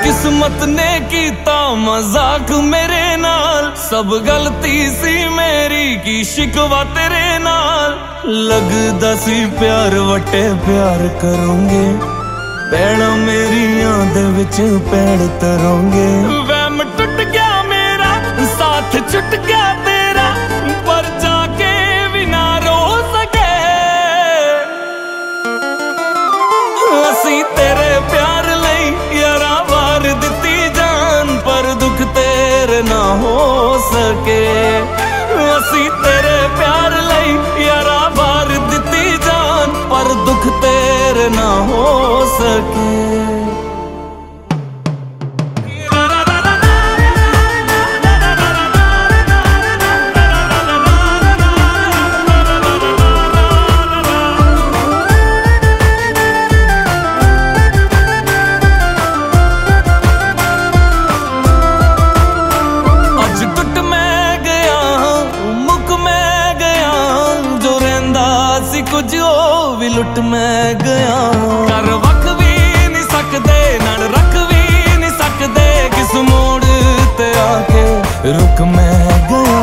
किस्मत ने कीता मजाक मेरे नाल, सब गलती सी मेरी की शिकवा तेरे नाल। लगदा सी प्यार वटे प्यार करोगे, पैड़ा मेरियां दे विच पैड़ तरोगे। वहम टुट गया मेरा, साथ छुट गया तेरा, पर जाके भी ना रो सके। असी तेरे प्यार लई यारा वार दिती जान, पर दुख तेरे ना हो सके। असी तेरे प्यार लई यारा वार दिती जान, पर दुख तेरे ना हो सके। कुछ हो भी लुट मैं गया, कर वख भी नहीं सकते, नाल रख भी नहीं सकते, किस मोड़ ते आके रुक मैं गया।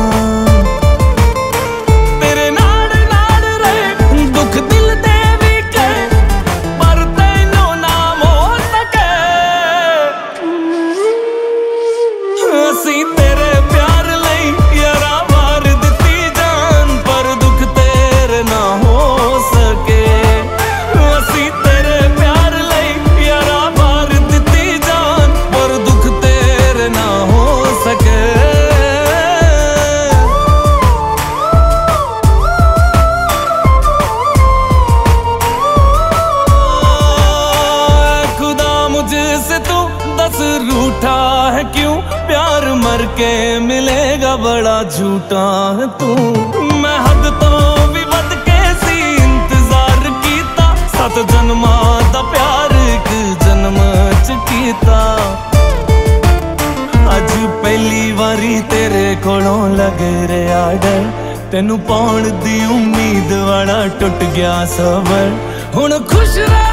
तेरे नाल नाल रहे दुख दिल दे भी के, पर तैनू ना मोड़ सके। असी तेरे प्यार लई यारा वार दिती जान, पर दुख तेरे ना हो सके। असी तेरे प्यार लई यारा वार दिती जान, पर दुख तेरे ना हो सके। खुदा मुझसे तू दस रूठा है क्यों, प्यार मर के मिलेगा बड़ा झूठा है तू। मैं हद तो भी वध के सी इंतजार कीता, 7 जन्मां दा प्यार एक जन्म च कीता। अज पहली बारी तेरे कोलों लग रहा डर, तेनू पाउण दी उम्मीद वाला टुट गया सबर। हुण खुश रह